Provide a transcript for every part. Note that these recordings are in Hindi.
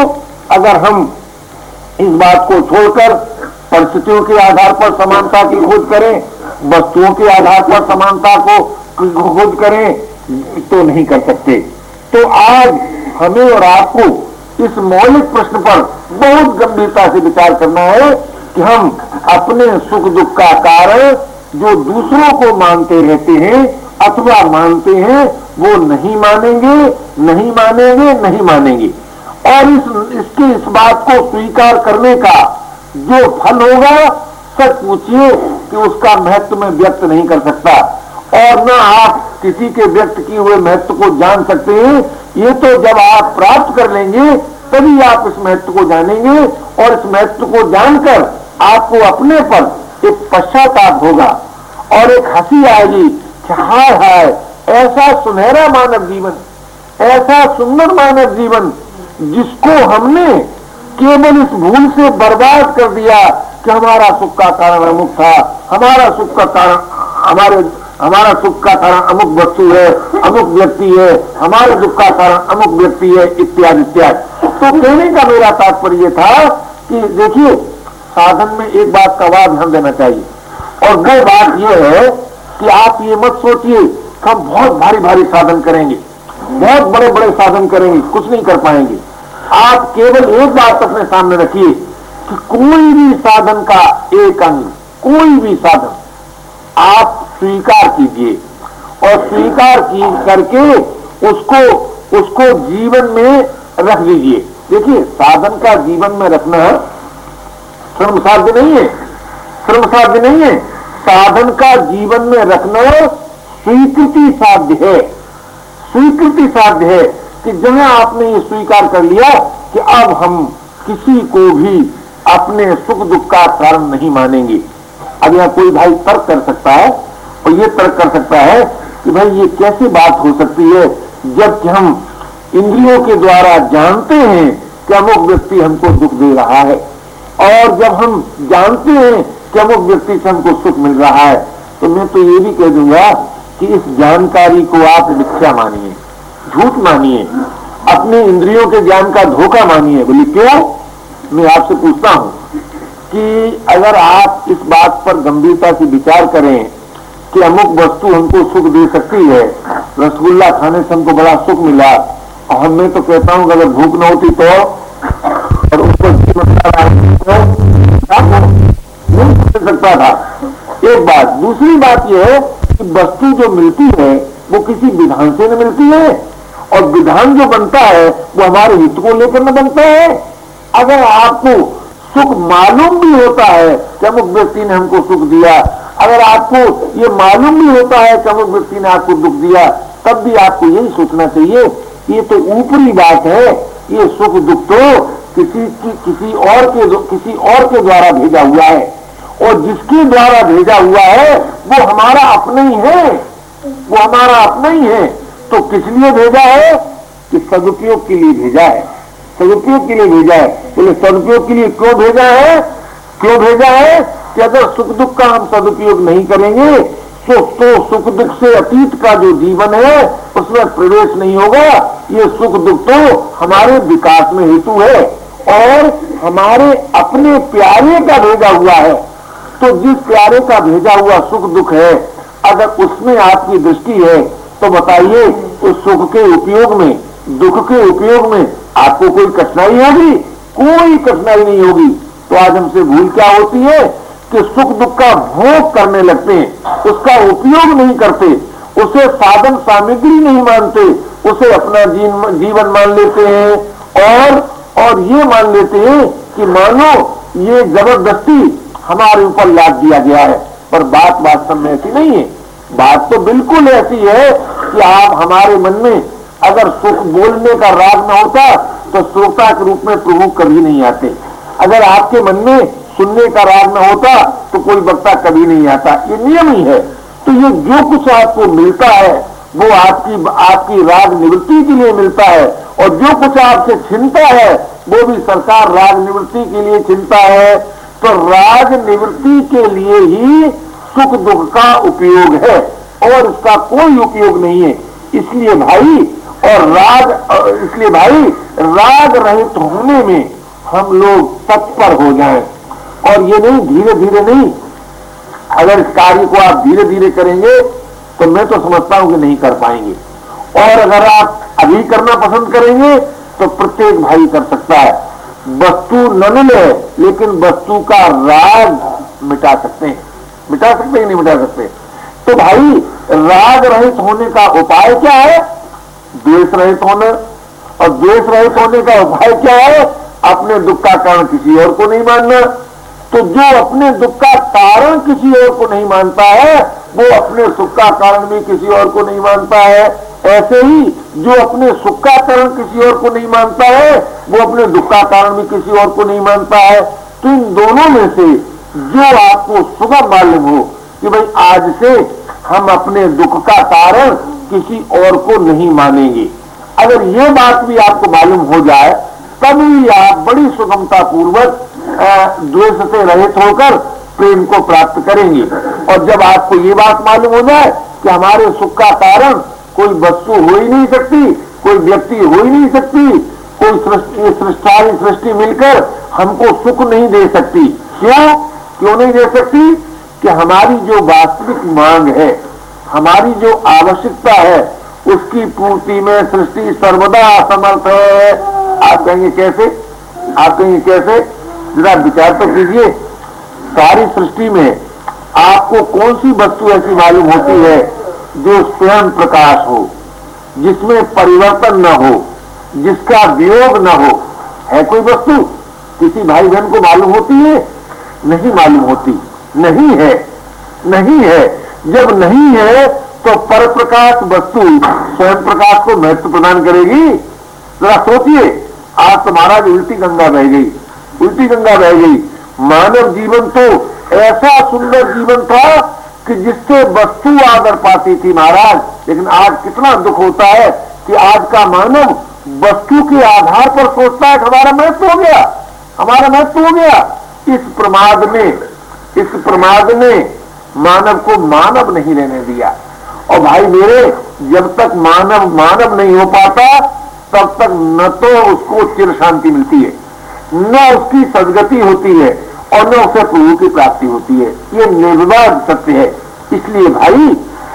अगर हम इस बात को छोड़कर परिस्थितियों के आधार पर समानता की खोज करें, वस्तुओं के आधार पर समानता को खोज करें, तो नहीं कर सकते। तो आज हमें और आपको इस मौलिक प्रश्न पर बहुत गंभीरता से विचार करना है कि हम अपने सुख दुख का कारण जो दूसरों को मानते रहते हैं अथवा मानते हैं, वो नहीं मानेंगे, नहीं मानेंगे, नहीं मानेंगे। और इस बात को स्वीकार करने का जो फल होगा, सच पूछिए कि उसका महत्व में व्यक्त नहीं कर सकता, और न आप किसी के व्यक्त किए हुए महत्व को जान सकते हैं। ये तो जब आप प्राप्त कर लेंगे तभी आप इस महत्व को जानेंगे, और इस महत्व को जानकर आपको अपने पर एक पश्चाताप होगा और एक हंसी आएगी कि हाय हाय, ऐसा सुनहरा मानव जीवन, ऐसा सुंदर मानव जीवन जिसको हमने केवल इस भूल से बर्बाद कर दिया कि हमारा सुख का कारण अमुक था, हमारा सुख का कारण हमारा सुख का कारण अमुक वस्तु है, अमुक व्यक्ति है, हमारे दुख का कारण अमुक व्यक्ति है, इत्यादि इत्यादि। तो कहने का मेरा तात्पर्य था कि देखिए, साधन में एक बात का और ध्यान देना चाहिए, और वो बात यह है कि आप ये मत सोचिए कि हम बहुत भारी भारी साधन करेंगे, बहुत बड़े बड़े साधन करेंगे, कुछ नहीं कर पाएंगे। आप केवल एक बात अपने सामने रखिए कि कोई भी साधन का एक अंग, कोई भी साधन आप स्वीकार कीजिए, और स्वीकार करके उसको जीवन में रख लीजिए। देखिए, साधन का जीवन में रखना श्रम साध्य नहीं है, श्रम साध्य नहीं है। साधन का जीवन में रखना स्वीकृति साध्य है, स्वीकृति साध्य है कि जहां आपने ये स्वीकार कर लिया कि अब हम किसी को भी अपने सुख दुख का कारण नहीं मानेंगे। अब यहां कोई भाई तर्क कर सकता है, और ये तर्क कर सकता है कि भाई ये कैसी बात हो सकती है जबकि हम इंद्रियों के द्वारा जानते हैं कि अमुक व्यक्ति हमको दुख दे रहा है, और जब हम जानते हैं कि अमुक व्यक्ति से हमको सुख मिल रहा है, तो मैं तो ये भी कह दूंगा कि इस जानकारी को आप मिथ्या मानिए, झूठ मानिए, अपने इंद्रियों के ज्ञान का धोखा मानिए। बोली क्यों? मैं आपसे पूछता हूं कि अगर आप इस बात पर गंभीरता से विचार करें कि अमुक वस्तु हमको सुख दे सकती है, रसगुल्ला खाने से हमको बड़ा सुख मिला, और मैं तो कहता हूं कि अगर भूख न होती तो, और उसको नहीं मिल सकता था। एक बात। दूसरी बात यह है कि वस्तु जो मिलती है वो किसी विधान से न मिलती है, और विधान जो बनता है वो हमारे हित को लेकर न बनता है। अगर आपको सुख मालूम भी होता है कि अमुक व्यक्ति ने हमको सुख दिया, अगर आपको ये मालूम भी होता है कि अमुक व्यक्ति ने आपको दुख दिया, तब भी आपको यही सोचना चाहिए ये तो ऊपरी बात है, ये सुख दुख तो किसी और के द्वारा भेजा हुआ है, और जिसके द्वारा भेजा हुआ है वो हमारा अपना ही है, वो हमारा अपना ही है। तो किस लिए भेजा है? कि सदुपयोग के लिए भेजा है, सदुपयोग के लिए भेजा है। बोले सदुपयोग के लिए क्यों भेजा है? क्यों भेजा है कि अगर सुख दुख का हम सदुपयोग नहीं करेंगे तो सुख दुख से अतीत का जो जीवन है उसमें प्रवेश नहीं होगा। ये सुख दुख तो हमारे विकास में हेतु है, और हमारे अपने प्यारे का भेजा हुआ है। तो जिस प्यारे का भेजा हुआ सुख दुख है, अगर उसमें आपकी दृष्टि है तो बताइए उस सुख के उपयोग में, दुख के उपयोग में आपको कोई कठिनाई होगी? कोई कठिनाई नहीं होगी। तो आज हमसे भूल क्या होती है कि सुख दुख का भोग करने लगते हैं, उसका उपयोग नहीं करते, उसे साधन सामग्री नहीं मानते, उसे अपना जीवन मान लेते हैं, और ये मान लेते हैं कि मानो ये जबरदस्ती हमारे ऊपर लाद दिया गया है। पर बात वास्तव में ऐसी नहीं है। बात तो बिल्कुल ऐसी है कि आप हमारे मन में अगर सुख बोलने का राग न होता तो श्रोता के रूप में प्रभु कभी नहीं आते। अगर आपके मन में सुनने का राग न होता तो कोई वक्ता कभी नहीं आता। ये नियम ही है। तो ये जो कुछ आपको मिलता है वो आपकी राग निवृत्ति के लिए मिलता है, और जो कुछ आपसे छिनता है वो भी सरकार राग निवृत्ति के लिए छिनता है। तो राग निवृत्ति के लिए ही सुख दुख का उपयोग है, और इसका कोई उपयोग नहीं है। इसलिए भाई राग रहित होने में हम लोग तत्पर हो जाएं, और ये नहीं धीरे धीरे नहीं। अगर इस कार्य को आप धीरे धीरे करेंगे तो मैं तो समझता हूं कि नहीं कर पाएंगे, और अगर आप अभी करना पसंद करेंगे तो प्रत्येक भाई कर सकता है। वस्तु न मिले लेकिन वस्तु का राग मिटा सकते हैं। मिटा सकते हैं नहीं मिटा सकते? तो भाई राग रहित होने का उपाय क्या है? द्वेष रहित होना। और द्वेष रहित होने का उपाय क्या है? अपने दुख का कारण किसी और को नहीं मानना। तो जो अपने दुख का कारण किसी और को नहीं मानता है वो अपने सुख का कारण भी किसी और को नहीं मानता है। ऐसे ही जो अपने सुख का कारण किसी और को नहीं मानता है वो अपने दुख का कारण भी किसी और को नहीं मानता है। तो इन दोनों में से जो आपको सुगम मालूम हो कि भाई आज से हम अपने दुख का कारण किसी और को नहीं मानेंगे, अगर ये बात भी आपको मालूम हो जाए तभी आप बड़ी सुगमता पूर्वक द्वेष से रहित होकर प्रेम को प्राप्त करेंगे। और जब आपको ये बात मालूम हो जाए कि हमारे सुख का कारण कोई वस्तु हो ही नहीं सकती, कोई व्यक्ति हो ही नहीं सकती, कोई सृष्टि मिलकर हमको सुख नहीं दे सकती। क्यों नहीं दे सकती? कि हमारी जो वास्तविक मांग है, हमारी जो आवश्यकता है, उसकी पूर्ति में सृष्टि सर्वदा असमर्थ है। आप कहेंगे कैसे? आप कहेंगे कैसे? जरा विचार तो कीजिए। सारी सृष्टि में आपको कौन सी वस्तु ऐसी मालूम होती है जो स्वयं प्रकाश हो, जिसमें परिवर्तन न हो, जिसका वियोग न हो? है कोई वस्तु? किसी भाई बहन को मालूम होती है? नहीं मालूम होती। नहीं है, नहीं है। जब नहीं है तो पर प्रकाश वस्तु स्वयं प्रकाश को महत्व प्रदान करेगी? जरा सोचिए। आज तो महाराज उल्टी गंगा बह गई, उल्टी गंगा बह गई। मानव जीवन तो ऐसा सुंदर जीवन था कि जिससे वस्तु आदर पाती थी महाराज, लेकिन आज कितना दुख होता है कि आज का मानव वस्तु के आधार पर सोचता है कि हमारा महत्व हो गया, हमारा महत्व हो गया। इस प्रमाद ने मानव को मानव नहीं रहने दिया। और भाई मेरे, जब तक मानव नहीं हो पाता तब तक न तो उसको चिर शांति मिलती है, न उसकी सदगति होती है, और न उसे प्रभु की प्राप्ति होती है। ये निर्विवाद सत्य है। इसलिए भाई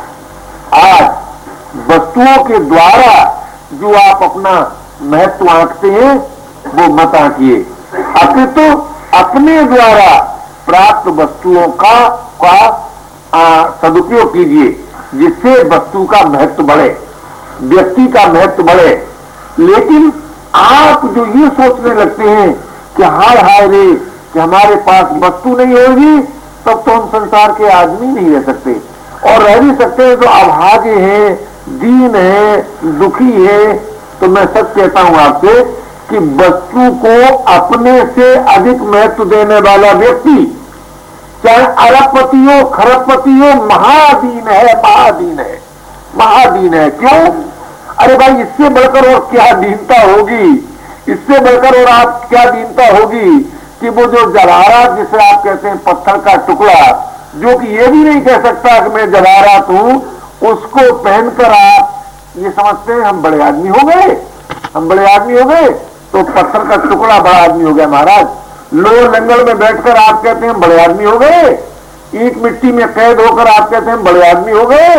आज वस्तुओं के द्वारा जो आप अपना महत्व आंकते हैं वो मत आंकिए, अपितु अपने द्वारा प्राप्त वस्तुओं का सदुपयोग कीजिए, जिससे वस्तु का महत्व बढ़े, व्यक्ति का महत्व बढ़े। लेकिन आप जो ये सोचने लगते हैं कि हाय हाय रे कि हमारे पास वस्तु नहीं होगी तब तो हम संसार के आदमी नहीं रह सकते, और रह भी सकते हैं तो अभागे हैं, दीन है, दुखी है। तो मैं सच कहता हूं आपसे कि वस्तु को अपने से अधिक महत्व देने वाला व्यक्ति, चाहे अरबपति हो, खरबपति हो, महादीन है, महादीन है, महादीन है। क्यों? अरे भाई इससे बढ़कर और क्या दीनता होगी, इससे बढ़कर और आप क्या दीनता होगी कि वो जो जवाहरात जिसे आप कहते हैं पत्थर का टुकड़ा, जो कि ये भी नहीं कह सकता कि मैं जवाहरात हूं, उसको पहनकर आप ये समझते हैं हम बड़े आदमी हो गए, हम बड़े आदमी हो गए। तो पत्थर का टुकड़ा बड़ा आदमी हो गया महाराज। लोह लंगड़ में बैठकर आप कहते हैं बड़े आदमी हो गए, ईंट मिट्टी में कैद होकर आप कहते हैं बड़े आदमी हो गए,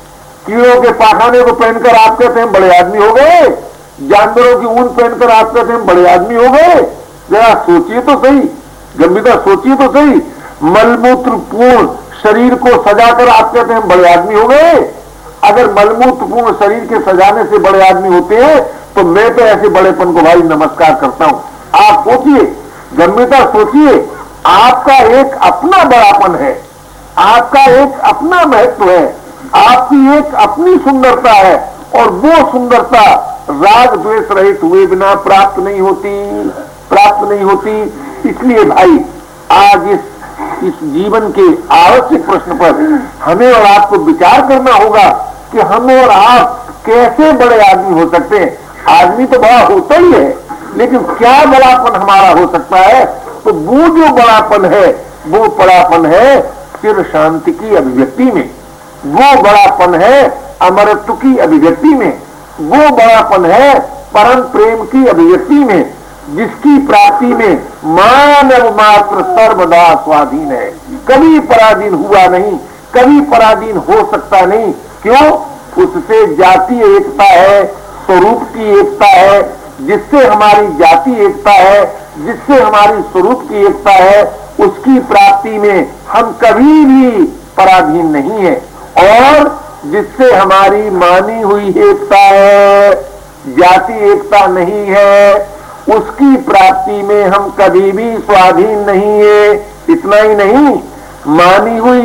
कीड़ों के पाखाने को पहनकर आप कहते हैं बड़े आदमी हो गए, जानवरों की ऊन पहनकर आप कहते हैं बड़े आदमी हो गए। जरा सोचिए तो सही, गंभीरता सोचिए तो सही। मलमूत्र पूर्ण शरीर को सजाकर आप कहते हैं बड़े आदमी हो गए। अगर मलमूत्र पूर्ण शरीर के सजाने से बड़े आदमी होते हैं तो मैं तो ऐसे बड़ेपन को भाई नमस्कार करता हूं। आप सोचिए, गंभीरता सोचिए, आपका एक अपना बड़ापन है, आपका एक अपना महत्व है, आपकी एक अपनी सुंदरता है, और वो सुंदरता राग द्वेष रहित हुए बिना प्राप्त नहीं होती, प्राप्त नहीं होती। इसलिए भाई आज इस जीवन के आवश्यक प्रश्न पर हमें और आपको विचार करना होगा कि हम और आप कैसे बड़े आदमी हो सकते हैं। आदमी तो बड़ा होता ही है, लेकिन क्या बड़ापन हमारा हो सकता है? तो वो जो बड़ापन है वो बड़ापन है चिर शांति की अभिव्यक्ति में, वो बड़ापन है अमरत्व की अभिव्यक्ति में, वो बड़ापन है परम प्रेम की अभिव्यक्ति में, जिसकी प्राप्ति में मानव मात्र सर्वदा स्वाधीन है, कभी पराधीन हुआ नहीं, कभी पराधीन हो सकता नहीं। क्यों? उससे जाति एकता है, स्वरूप की एकता है, जिससे हमारी जाति एकता है, जिससे हमारी स्वरूप की एकता है, उसकी प्राप्ति में हम कभी भी पराधीन नहीं है। और जिससे हमारी मानी हुई एकता है, जाति एकता नहीं है, उसकी प्राप्ति में हम कभी भी स्वाधीन नहीं है। इतना ही नहीं, मानी हुई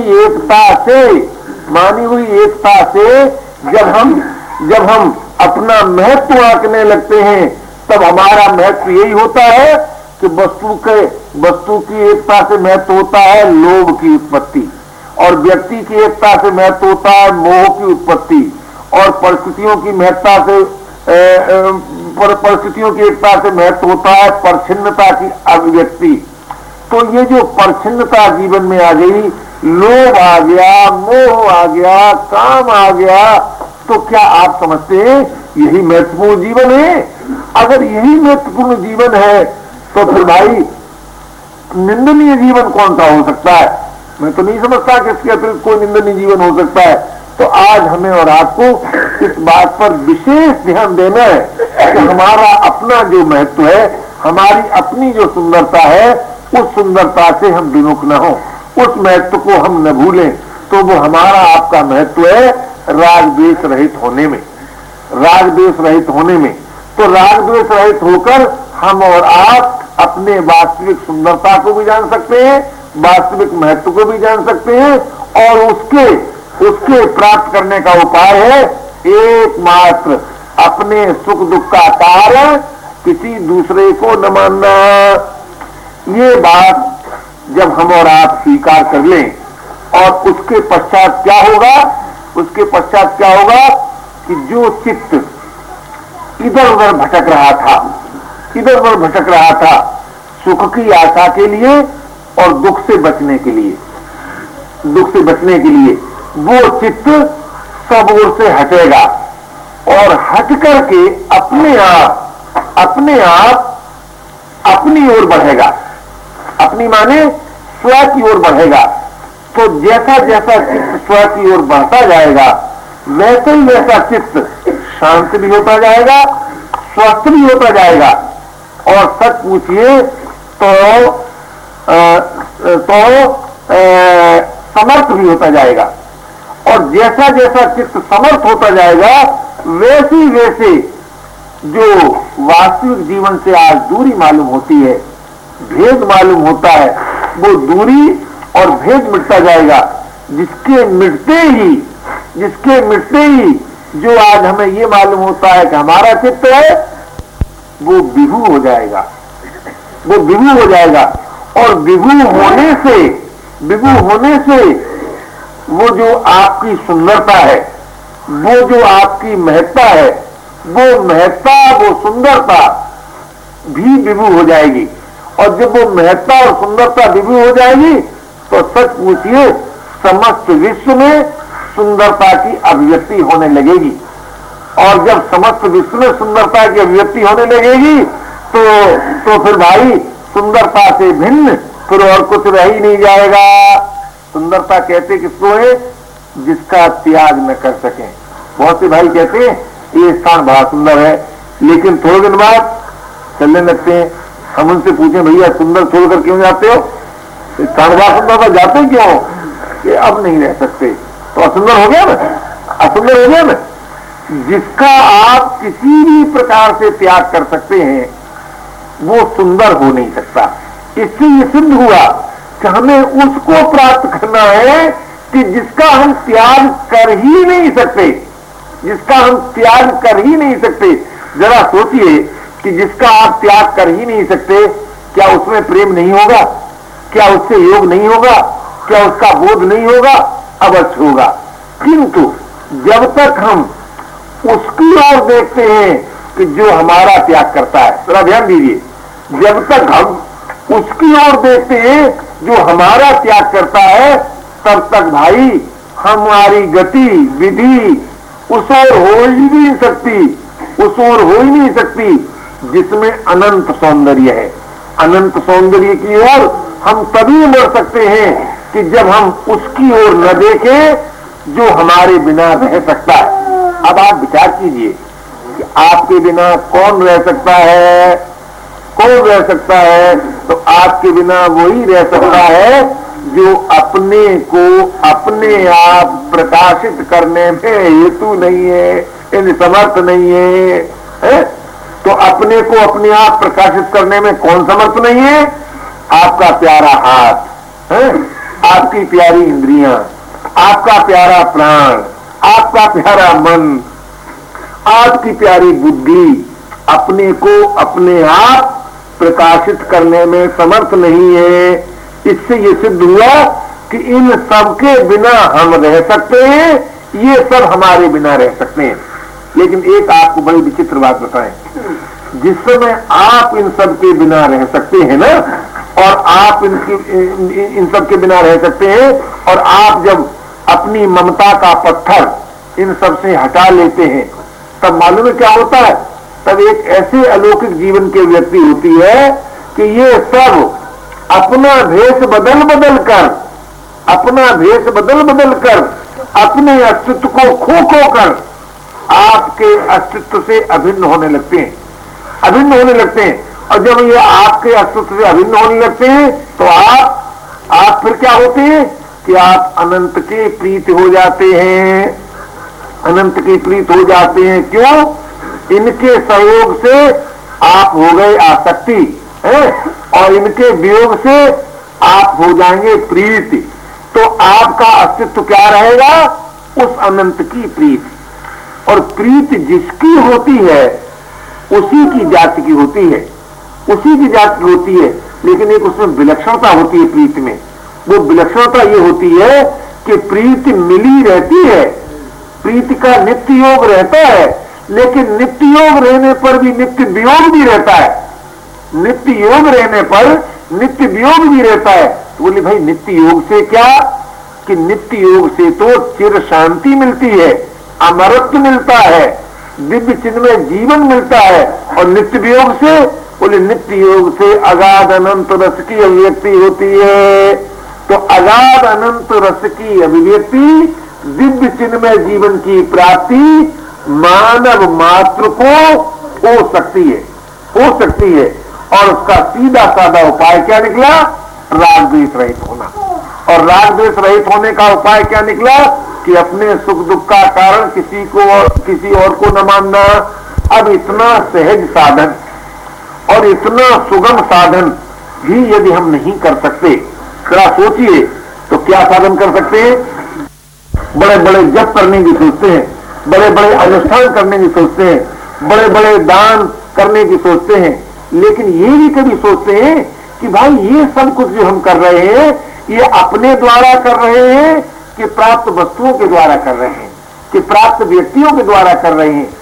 एकता से जब हम अपना महत्व आंकने लगते हैं, तब हमारा महत्व यही होता है कि वस्तु की एकता से महत्व होता है लोभ की उत्पत्ति, और व्यक्ति की एकता से महत्व होता है मोह की उत्पत्ति, और परिस्थितियों की एकता से महत्व होता है परछिन्नता की अभिव्यक्ति। तो ये जो परछिन्नता जीवन में आ गई, लोभ आ गया, मोह आ गया, काम आ गया, तो क्या आप समझते हैं यही महत्वपूर्ण जीवन है? अगर यही महत्वपूर्ण जीवन है तो फिर भाई निंदनीय जीवन कौन सा हो सकता है? मैं तो नहीं समझता कि इसके अतिरिक्त कोई निंदनीय जीवन हो सकता है। तो आज हमें और आपको इस बात पर विशेष ध्यान देना है कि हमारा अपना जो महत्व है, हमारी अपनी जो सुंदरता है, उस सुंदरता से हम विमुख न हो, उस महत्व को हम न भूलें। तो वो हमारा आपका महत्व है राग द्वेष रहित होने में, राग द्वेष रहित होने में। तो राग द्वेष रहित होकर हम और आप अपने वास्तविक सुंदरता को भी जान सकते हैं, वास्तविक महत्व को भी जान सकते हैं, और उसके प्राप्त करने का उपाय है एकमात्र अपने सुख दुख का कारण किसी दूसरे को न मानना। ये बात जब हम और आप स्वीकार कर लें, और उसके पश्चात क्या होगा कि जो चित्त इधर उधर भटक रहा था सुख की आशा के लिए और दुख से बचने के लिए, वो चित्त सब ओर से हटेगा और हट करके अपने आप अपनी ओर बढ़ेगा। अपनी माने स्व की ओर बढ़ेगा। तो जैसा जैसा चित्त स्व की ओर बढ़ता जाएगा, वैसे ही वैसा चित्त शांत भी होता जाएगा, स्वस्थ भी होता जाएगा, और सच पूछिए तो समर्थ भी होता जाएगा। और जैसा जैसा चित्त समर्थ होता जाएगा, वैसे वैसे जो वास्तविक जीवन से आज दूरी मालूम होती है, भेद मालूम होता है, वो दूरी और भेद मिटता जाएगा। जिसके मिटते ही जो आज हमें ये मालूम होता है कि हमारा चित्त है, वो विभू हो जाएगा। और विभू होने से वो जो आपकी सुंदरता है, वो जो आपकी महत्ता है, वो सुंदरता भी विभू हो जाएगी। और जब वो महत्ता और सुंदरता विभू हो जाएगी, तो सच पूछिए समस्त विश्व में सुंदरता की अभिव्यक्ति होने लगेगी। और जब समस्त विश्व में सुंदरता की अभिव्यक्ति होने लगेगी, तो फिर भाई सुंदरता से भिन्न फिर और कुछ रह ही नहीं जाएगा। सुंदरता कहते किसको है? जिसका त्याग न कर सके। बहुत से भाई कहते हैं ये स्थान बड़ा सुंदर है, लेकिन थोड़े दिन बाद चलने लगते हैं। हम उनसे पूछें भैया सुंदर छोड़कर क्यों जाते हो? स्थान बड़ा सुंदर पर जाते क्यों? कि अब नहीं रह सकते। तो असुंदर हो गया ना। जिसका आप किसी भी प्रकार से त्याग कर सकते हैं, वो सुंदर हो नहीं सकता। इससे ये सिद्ध हुआ कि हमें उसको प्राप्त करना है कि जिसका हम त्याग कर ही नहीं सकते। जरा सोचिए कि जिसका आप त्याग कर ही नहीं सकते, क्या उसमें प्रेम नहीं होगा? क्या उससे योग नहीं होगा? क्या उसका बोध नहीं होगा? अवश्य होगा। किंतु जब तक हम उसकी ओर देखते हैं कि जो हमारा त्याग करता है, जरा ध्यान दीजिए, जब तक हम उसकी ओर देखते हैं जो हमारा त्याग करता है, तब तक भाई हमारी गति विधि उस ओर हो ही नहीं सकती। उस ओर हो ही नहीं सकती जिसमें अनंत सौंदर्य है। अनंत सौंदर्य की ओर हम तभी बढ़ सकते हैं कि जब हम उसकी ओर न देखें जो हमारे बिना रह सकता है। अब आप विचार कीजिए कि आपके बिना कौन रह सकता है? कौन रह सकता है? तो आपके बिना वही रह सकता है जो अपने को अपने आप प्रकाशित करने में हेतु नहीं है, इन समर्थ नहीं है, तो अपने को अपने आप प्रकाशित करने में कौन समर्थ नहीं है? आपका प्यारा हाथ है, आपकी प्यारी इंद्रियां, आपका प्यारा प्राण, आपका प्यारा मन, आपकी प्यारी बुद्धि अपने को अपने आप प्रकाशित करने में समर्थ नहीं है। इससे ये सिद्ध हुआ कि इन सब के बिना हम रह सकते हैं, ये सब हमारे बिना रह सकते हैं। लेकिन एक आपको बड़ी विचित्र बात बताएं, जिस समय आप इन सब के बिना रह सकते हैं ना, और आप इन सब के बिना रह सकते हैं, और आप जब अपनी ममता का पत्थर इन सब से हटा लेते हैं, तब मालूम है क्या होता है? तब एक ऐसे अलौकिक जीवन की व्यक्ति होती है कि ये सब अपना भेष बदल बदल कर, अपना भेष बदल बदल कर अपने अस्तित्व को खो खो कर आपके अस्तित्व से अभिन्न होने लगते हैं, अभिन्न होने लगते हैं। और जब ये आपके अस्तित्व से अभिन्न होने लगते हैं तो आप फिर क्या होते हैं कि आप अनंत के प्रीत हो जाते हैं, अनंत की प्रीत हो जाते हैं। क्यों? इनके सहयोग से आप हो गए आसक्ति है, और इनके वियोग से आप हो जाएंगे प्रीति। तो आपका अस्तित्व क्या रहेगा? उस अनंत की प्रीति। और प्रीति जिसकी होती है उसी की जाति की होती है, उसी की जाति की होती है। लेकिन एक उसमें विलक्षणता होती है प्रीति में। वो विलक्षणता ये होती है कि प्रीति मिली रहती है, प्रीति का नित्य योग रहता है, लेकिन नित्य योग रहने पर भी नित्य वियोग भी रहता है, नित्य योग रहने पर नित्य वियोग भी रहता है। तो बोले भाई नित्य योग से क्या? कि नित्य योग से तो चिर शांति मिलती है, अमरत्व मिलता है, दिव्य चिन्ह में जीवन मिलता है। और नित्य वियोग से बोले नित्य योग से अगाध अनंत रस की अभिव्यक्ति होती है। तो अगाध अनंत रस की अभिव्यक्ति, दिव्य चिन्ह में जीवन की प्राप्ति मानव मात्र को हो सकती है, हो सकती है। और उसका सीधा साधा उपाय क्या निकला? राग द्वेष रहित होना। और राग द्वेष रहित होने का उपाय क्या निकला? कि अपने सुख दुख का कारण किसी और को न मानना। अब इतना सहज साधन और इतना सुगम साधन भी यदि हम नहीं कर सकते, जरा सोचिए तो क्या साधन कर सकते हैं? बड़े बड़े जप करने की सोचते हैं, बड़े बड़े अनुष्ठान करने की सोचते हैं, बड़े बड़े दान करने की सोचते हैं, लेकिन ये भी कभी सोचते हैं कि भाई ये सब कुछ जो हम कर रहे हैं ये अपने द्वारा कर रहे हैं कि प्राप्त वस्तुओं के द्वारा कर रहे हैं, कि प्राप्त व्यक्तियों के द्वारा कर रहे हैं,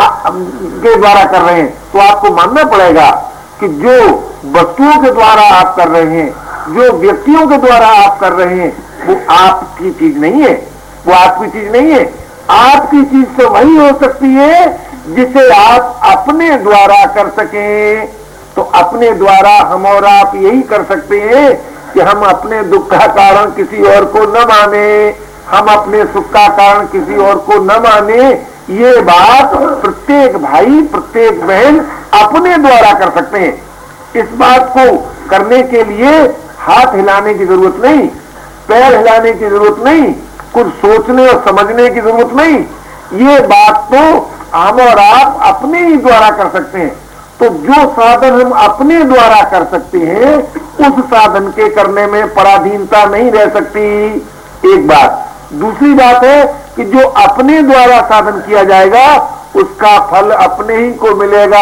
के द्वारा कर रहे हैं। तो आपको मानना पड़ेगा कि जो वस्तुओं के द्वारा आप कर रहे हैं, जो व्यक्तियों के द्वारा आप कर रहे हैं, वो आपकी चीज नहीं है, वो आपकी चीज नहीं है। आपकी चीज तो वही हो सकती है जिसे आप अपने द्वारा कर सकें। तो अपने द्वारा हम और आप यही कर सकते हैं कि हम अपने दुख का कारण किसी और को न माने, हम अपने सुख का कारण किसी और को न माने। ये बात प्रत्येक भाई प्रत्येक बहन अपने द्वारा कर सकते हैं। इस बात को करने के लिए हाथ हिलाने की जरूरत नहीं, पैर हिलाने की जरूरत नहीं, कुछ सोचने और समझने की जरूरत नहीं। ये बात तो हम और आप अपने ही द्वारा कर सकते हैं। तो जो साधन हम अपने द्वारा कर सकते हैं उस साधन के करने में पराधीनता नहीं रह सकती, एक बात। दूसरी बात है कि जो अपने द्वारा साधन किया जाएगा उसका फल अपने ही को मिलेगा,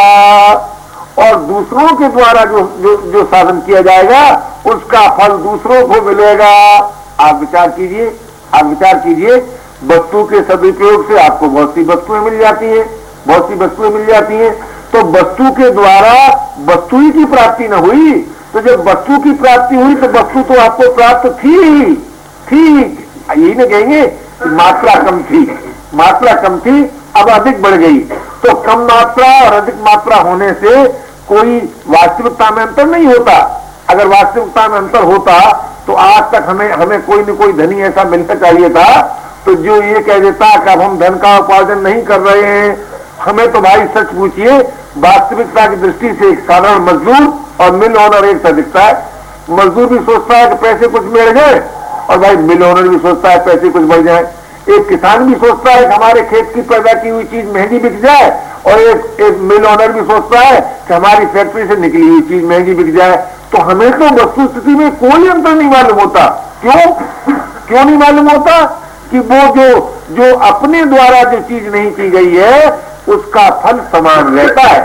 और दूसरों के द्वारा जो साधन किया जाएगा उसका फल दूसरों को मिलेगा। आप विचार कीजिए, आप विचार कीजिए, वस्तु के सदुपयोग से आपको बहुत सी वस्तुएं मिल जाती हैं, बहुत सी वस्तुएं मिल जाती हैं। तो वस्तु के द्वारा वस्तु ही की प्राप्ति न हुई, तो जब वस्तु की प्राप्ति हुई तो वस्तु तो आपको प्राप्त थी, यही न कहेंगे कि मात्रा कम थी, मात्रा कम थी, अब अधिक बढ़ गई। तो कम मात्रा और अधिक मात्रा होने से कोई वास्तविकता में अंतर नहीं होता। अगर वास्तविकता में अंतर होता तो आज तक हमें कोई न कोई धनी ऐसा मिलना चाहिए था तो जो ये कह देता कि अब हम धन का उपार्जन नहीं कर रहे हैं। हमें तो भाई सच पूछिए, वास्तविकता की दृष्टि से एक साधारण मजदूर और मिल ओनर एक सा दिखता है। मजदूर भी सोचता है कि पैसे कुछ मिल जाए और भाई मिल ओनर भी सोचता है पैसे कुछ बढ़ जाए। एक किसान भी सोचता है कि हमारे खेत की पैदा की हुई चीज महंगी बिक जाए और एक मिल ओनर भी सोचता है कि हमारी फैक्ट्री से निकली हुई चीज महंगी बिक जाए। तो हमें तो वस्तु स्थिति में कोई अंतर नहीं मालूम होता। क्यों नहीं मालूम होता? कि वो जो अपने द्वारा जो चीज नहीं की गई है उसका फल समान रहता है।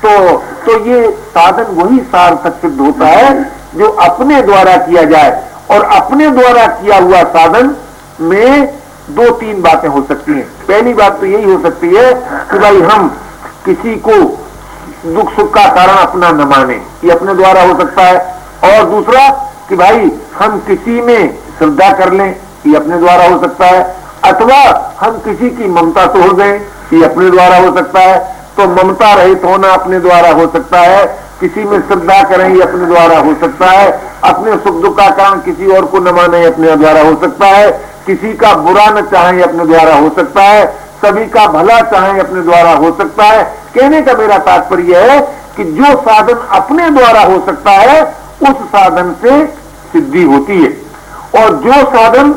तो ये साधन वही सार्थक सिद्ध होता है जो अपने द्वारा किया जाए। और अपने द्वारा किया हुआ साधन में दो तीन बातें हो सकती हैं। पहली बात तो यही हो सकती है कि भाई हम किसी को दुख सुख का कारण अपना न माने, ये अपने द्वारा हो सकता है। और दूसरा कि भाई हम किसी में श्रद्धा कर लें, ये अपने द्वारा हो सकता है। अथवा हम किसी की ममता तोड़ दें, ये अपने द्वारा हो सकता है। तो ममता रहित होना अपने द्वारा हो सकता है। किसी में श्रद्धा करें, ये अपने द्वारा हो सकता है। अपने सुख दुख का कारण किसी और को न माने, अपने द्वारा हो सकता है। किसी का बुरा न चाहें, अपने द्वारा हो सकता है। सभी का भला चाहें, अपने द्वारा हो सकता है। कहने का मेरा तात्पर्य है कि जो साधन अपने द्वारा हो सकता है उस साधन से सिद्धि होती है। और जो साधन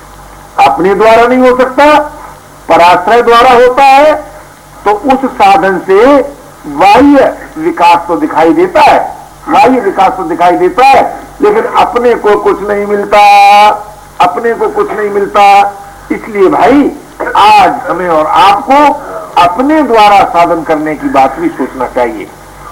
अपने द्वारा नहीं हो सकता, पराश्रय द्वारा होता है, तो उस साधन से बाह्य विकास तो दिखाई देता है, बाह्य विकास तो दिखाई देता है, लेकिन अपने को कुछ नहीं मिलता, अपने को कुछ नहीं मिलता। इसलिए भाई आज हमें और आपको अपने द्वारा साधन करने की बात भी सोचना चाहिए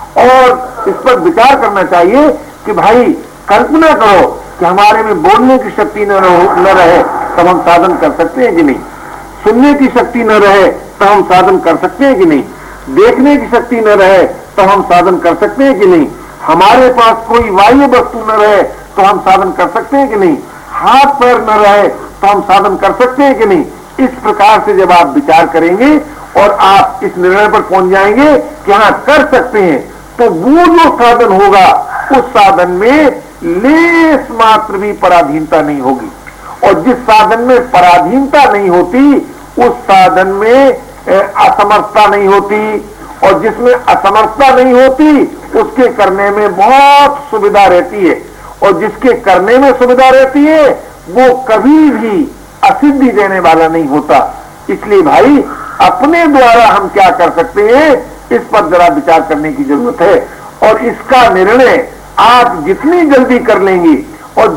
और इस पर विचार करना चाहिए कि भाई कल्पना करो कि हमारे में बोलने की शक्ति न रहे तब हम साधन कर सकते हैं कि नहीं, सुनने की शक्ति न रहे तो हम साधन कर सकते हैं कि नहीं, देखने की शक्ति न रहे तो हम साधन कर सकते हैं कि नहीं, हमारे पास कोई बाह्य वस्तु न रहे तो हम साधन कर सकते हैं कि नहीं, हाथ पैर न रहे तो हम साधन कर सकते हैं कि नहीं। इस प्रकार से जब आप विचार करेंगे और आप इस निर्णय पर पहुंच जाएंगे कि हाँ कर सकते हैं, तो वो जो साधन होगा उस साधन में लेस मात्र भी पराधीनता नहीं होगी। और जिस साधन में पराधीनता नहीं होती उस साधन में असमर्थता नहीं होती, और जिसमें असमर्थता नहीं होती उसके करने में बहुत सुविधा रहती है, और जिसके करने में सुविधा रहती है वो कभी भी असिद्धि देने वाला नहीं होता। इसलिए भाई अपने द्वारा हम क्या कर सकते हैं इस पर जरा विचार करने की जरूरत है। और इसका निर्णय आप जितनी जल्दी कर लेंगे और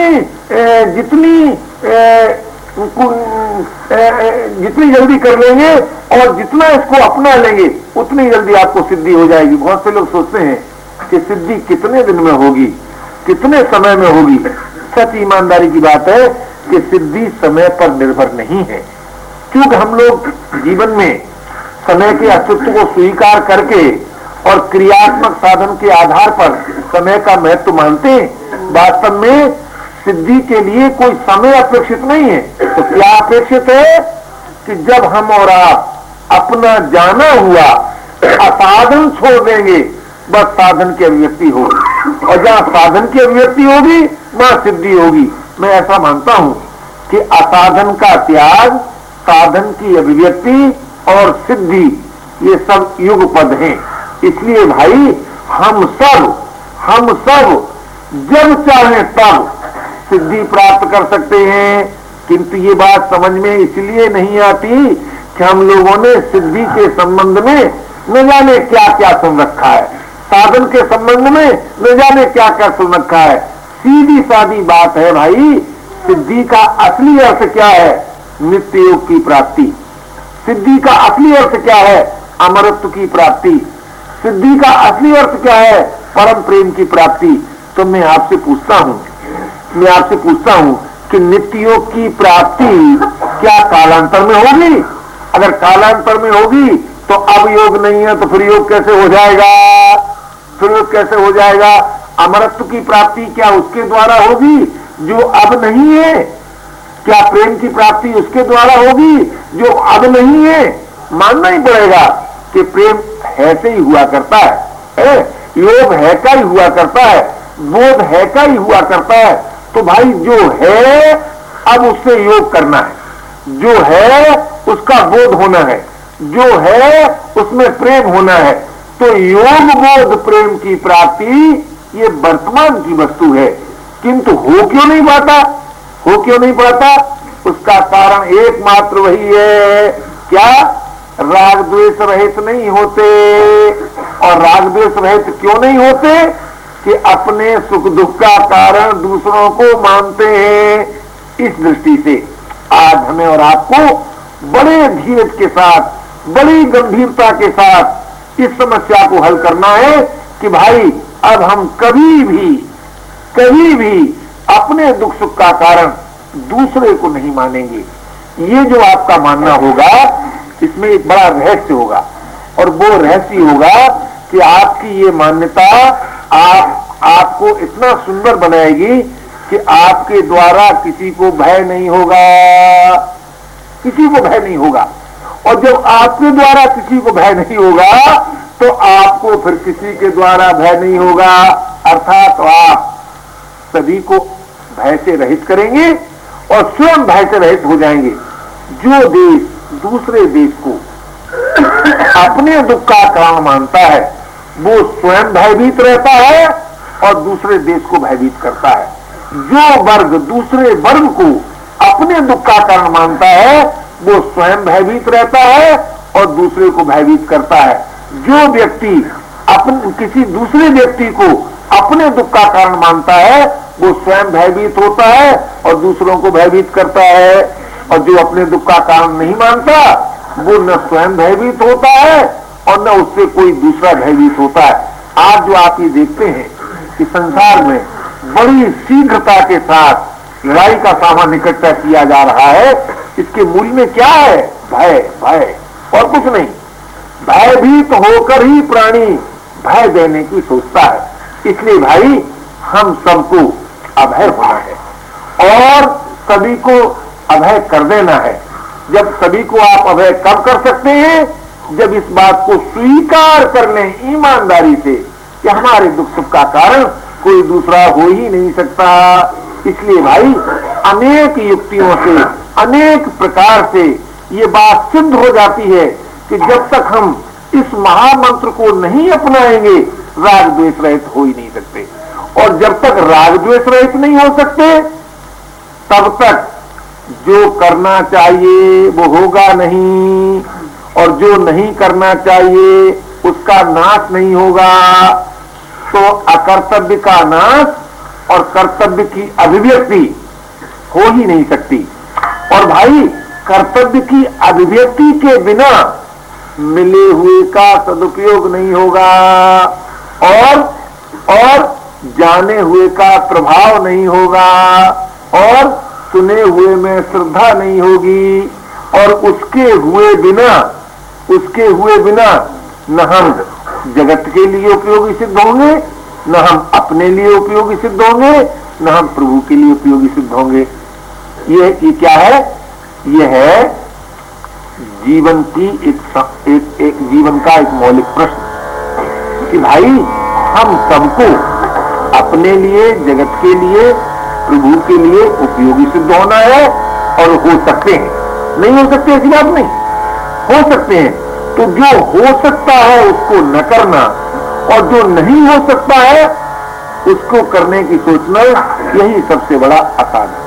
जितनी जल्दी कर लेंगे और जितना इसको अपना लेंगे उतनी जल्दी आपको सिद्धि हो जाएगी। बहुत से लोग सोचते हैं कि सिद्धि कितने दिन में होगी, कितने समय में होगी। सच ईमानदारी की बात है कि सिद्धि समय पर निर्भर नहीं है, क्योंकि हम लोग जीवन में समय के अस्तित्व को स्वीकार करके और क्रियात्मक साधन के आधार पर समय का महत्व मानते हैं। वास्तव में सिद्धि के लिए कोई समय अपेक्षित नहीं है। तो क्या अपेक्षित है कि जब हम और आप अपना जाना हुआ असाधन छोड़ देंगे बस साधन की अभिव्यक्ति होगी, और जहां साधन की अभिव्यक्ति होगी वहां सिद्धि होगी। मैं ऐसा मानता हूं कि असाधन का त्याग, साधन की अभिव्यक्ति और सिद्धि ये सब युगपद हैं। इसलिए भाई हम सब जब चाहे तब सिद्धि प्राप्त कर सकते हैं। किंतु ये बात समझ में इसलिए नहीं आती कि हम लोगों ने सिद्धि के संबंध में न जाने क्या क्या सुन रखा है, साधन के संबंध में न जाने क्या क्या सुन रखा है। सीधी सादी बात है भाई, सिद्धि का असली अर्थ क्या है? नित्य योग की प्राप्ति। सिद्धि का असली अर्थ क्या है? अमरत्व की प्राप्ति। सिद्धि का असली अर्थ क्या है? परम प्रेम की प्राप्ति। तो मैं आपसे पूछता हूं कि नित्य योग की प्राप्ति क्या कालांतर में होगी? अगर कालांतर में होगी तो अब योग नहीं है तो फिर योग कैसे हो जाएगा? फिर योग कैसे हो जाएगा? अमरत्व की प्राप्ति क्या उसके द्वारा होगी जो अब नहीं है? क्या प्रेम की प्राप्ति उसके द्वारा होगी जो अब नहीं है? मानना ही पड़ेगा। कि प्रेम है से ही हुआ करता है, योग है का ही हुआ करता है, बोध है का ही हुआ करता है। तो भाई जो है अब उससे योग करना है, जो है उसका बोध होना है, जो है उसमें प्रेम होना है। तो योग बोध प्रेम की प्राप्ति ये वर्तमान की वस्तु है, किंतु हो क्यों नहीं पाता? हो क्यों नहीं पाता? उसका कारण एकमात्र वही है, क्या? राग द्वेष रहित नहीं होते। और राग द्वेष रहित क्यों नहीं होते? कि अपने सुख दुख का कारण दूसरों को मानते हैं। इस दृष्टि से आज हमें और आपको बड़े धीरज के साथ, बड़ी गंभीरता के साथ इस समस्या को हल करना है कि भाई अब हम कभी भी अपने दुख सुख का कारण दूसरे को नहीं मानेंगे। ये जो आपका मानना होगा इसमें एक बड़ा रहस्य होगा, और वो रहस्य होगा कि आपकी ये मान्यता आपको इतना सुंदर बनाएगी कि आपके द्वारा किसी को भय नहीं होगा, किसी को भय नहीं होगा। और जब आपके द्वारा किसी को भय नहीं होगा तो आपको फिर किसी के द्वारा भय नहीं होगा। अर्थात आप सभी को भय से रहित करेंगे और स्वयं भय से रहित हो जाएंगे। जो देश दूसरे देश को अपने दुख का कारण मानता है वो स्वयं भयभीत रहता है और दूसरे देश को भयभीत करता है। जो वर्ग दूसरे वर्ग को अपने दुख का कारण मानता है वो स्वयं भयभीत रहता है और दूसरे को भयभीत करता है। जो व्यक्ति किसी दूसरे व्यक्ति को अपने दुख का कारण मानता है वो स्वयं भयभीत होता है और दूसरों को भयभीत करता है। और जो अपने दुख का कारण नहीं मानता वो न स्वयं भयभीत होता है और न उससे कोई दूसरा भयभीत होता है। आज जो आप ये देखते हैं कि संसार में बड़ी शीघ्रता के साथ लड़ाई का सामान इकट्ठा किया जा रहा है, इसके मूल में क्या है? भय, भय और कुछ नहीं। भयभीत होकर ही प्राणी भय देने की सोचता है। इसलिए भाई हम सबको अभय होना है और सभी को अभय कर देना है। जब सभी को आप अभय कब कर सकते हैं? जब इस बात को स्वीकार कर लें ईमानदारी से कि हमारे दुख सुख का कारण कोई दूसरा हो ही नहीं सकता। इसलिए भाई अनेक युक्तियों से, अनेक प्रकार से ये बात सिद्ध हो जाती है कि जब तक हम इस महामंत्र को नहीं अपनाएंगे राग द्वेष रहित हो ही नहीं सकते। और जब तक राग द्वेष रहित नहीं हो सकते तब तक जो करना चाहिए वो होगा नहीं, और जो नहीं करना चाहिए उसका नाश नहीं होगा। तो अकर्तव्य का नाश और कर्तव्य की अभिव्यक्ति हो ही नहीं सकती। और भाई कर्तव्य की अभिव्यक्ति के बिना मिले हुए का सदुपयोग नहीं होगा और जाने हुए का प्रभाव नहीं होगा और सुने हुए में श्रद्धा नहीं होगी। और उसके हुए बिना न हम जगत के लिए उपयोगी सिद्ध होंगे, न हम अपने लिए उपयोगी सिद्ध होंगे, न हम प्रभु के लिए उपयोगी सिद्ध होंगे। ये क्या है? ये है जीवन की एक जीवन का एक मौलिक प्रश्न कि भाई हम सबको अपने लिए, जगत के लिए, प्रभु के लिए उपयोगी सिद्ध होना है। और हो सकते हैं, नहीं हो सकते ऐसी बात नहीं, हो सकते हैं। तो जो हो सकता है उसको न करना और जो नहीं हो सकता है उसको करने की सोचना, यही सबसे बड़ा असाध है।